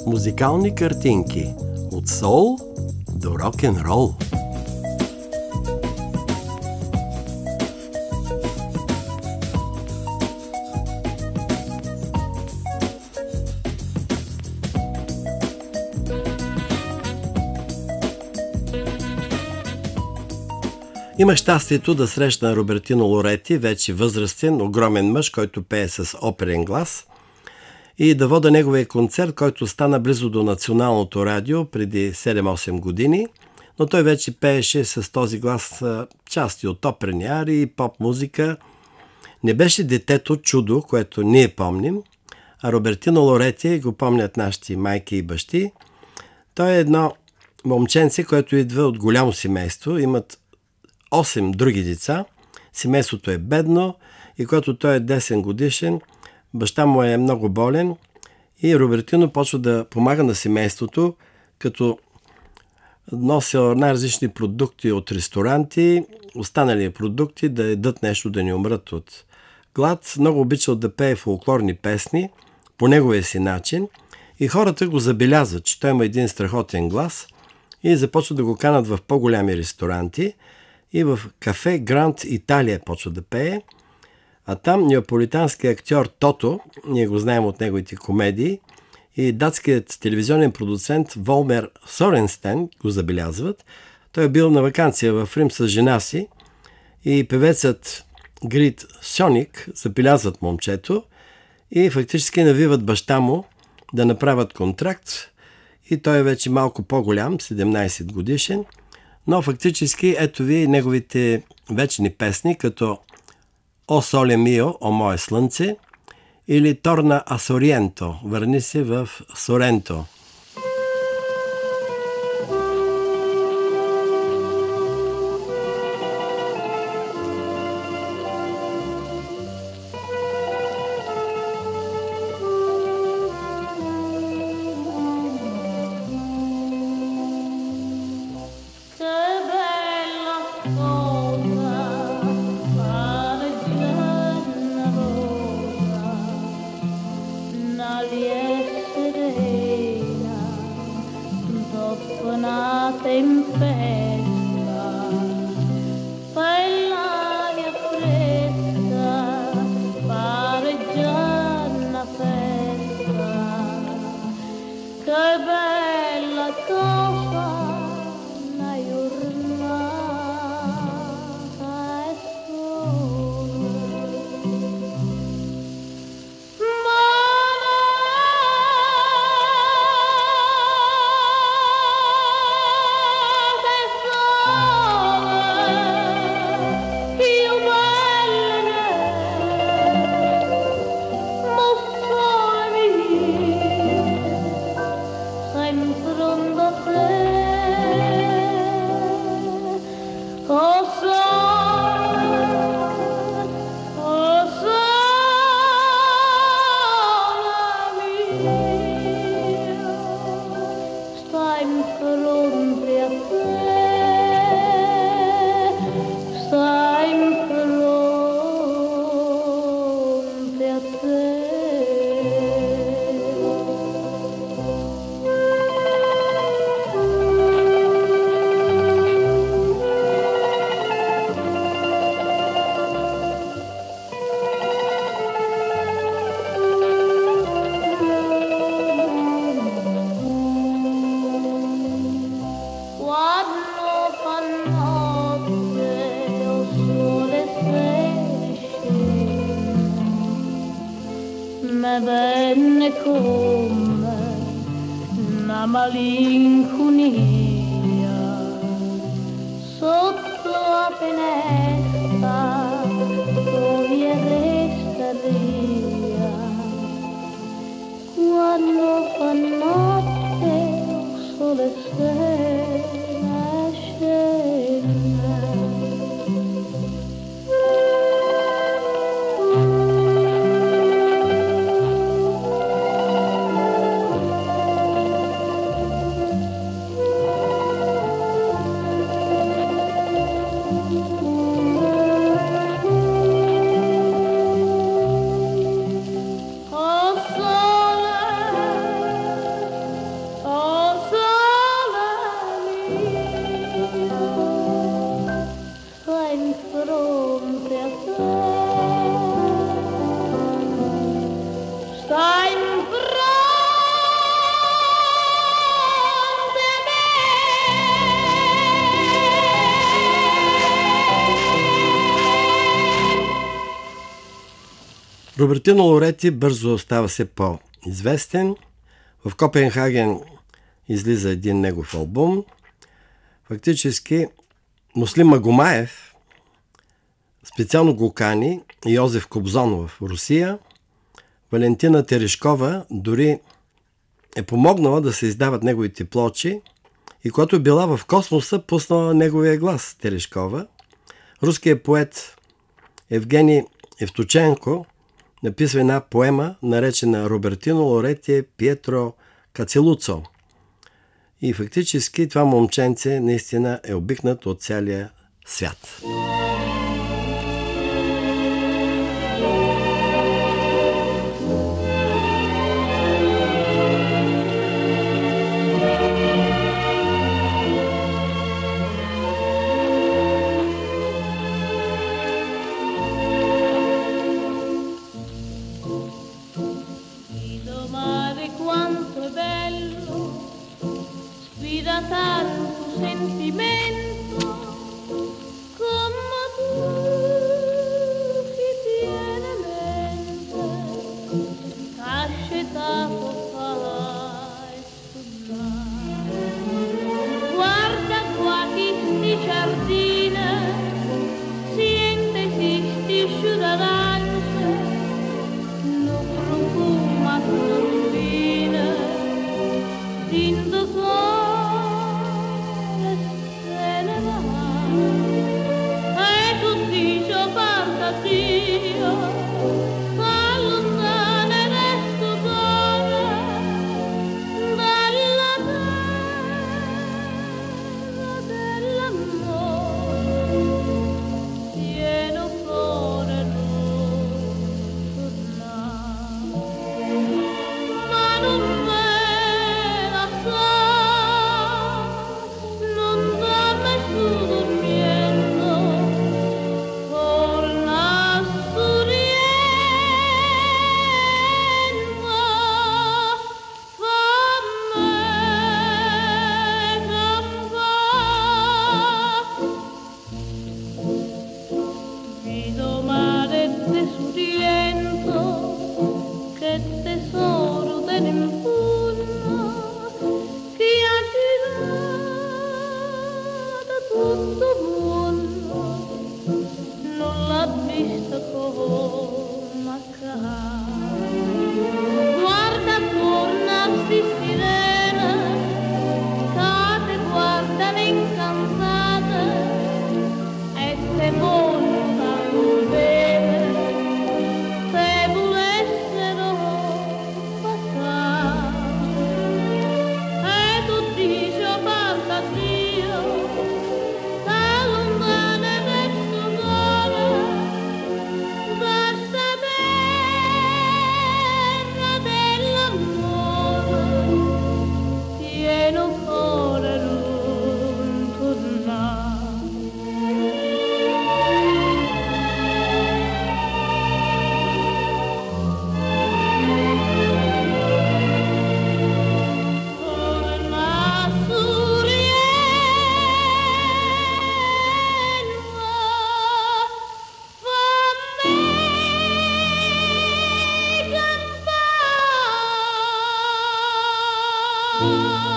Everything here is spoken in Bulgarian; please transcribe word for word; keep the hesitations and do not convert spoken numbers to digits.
Музикални картинки от соул до рок-н-рол. Имах щастието да срещна Робертино Лорети, вече възрастен, огромен мъж, който пее с оперен глас, и да вода неговия концерт, който стана близо до Националното радио преди седем-осем години, но той вече пееше с този глас части от оперни арии, поп-музика. Не беше детето чудо, което ние помним, а Робертино Лорети го помнят нашите майки и бащи. Той е едно момченце, което идва от голямо семейство, имат осем други деца, семейството е бедно и когато той е десет годишен, баща му е много болен и Робертино почва да помага на семейството, като носи най-различни продукти от ресторанти, останали продукти да едат нещо, да не умрат от глад. Много обичал да пее фолклорни песни по неговия си начин и хората го забелязват, че той има един страхотен глас и започват да го канат в по-голями ресторанти. И в кафе Гранд Италия почва да пее, а там неаполитанският актьор Тото, ние го знаем от неговите комедии, и датският телевизионен продуцент Волмер Соренстен го забелязват. Той е бил на ваканция в Рим с жена си и певецът Грит Сьоник забелязват момчето и фактически навиват баща му да направят контракт и той е вече малко по-голям, седемнайсет годишен. Но фактически ето ви неговите вечни песни, като О Соле Мио, О Мое Слънце, или Торна а Сориенто, Върни се в Соренто. Робертино Лорети бързо става все по-известен. В Копенхаген излиза един негов албум. Фактически Муслим Магомаев специално го кани, Йозеф Кобзон в Русия. Валентина Терешкова дори е помогнала да се издават неговите плочи и когато е била в космоса, пуснала неговия глас Терешкова. Руският поет Евгений Евтученко написва една поема, наречена Робертино Лорети Пиетро Кацелуцо. И фактически това момченце наистина е обикнат от целия свят. Tanto sentimento come tu che tiene mente cascetato fai studiare. Guarda qua chi sti giardina siente si sti sciudadanze non profuma turbina dindo Oh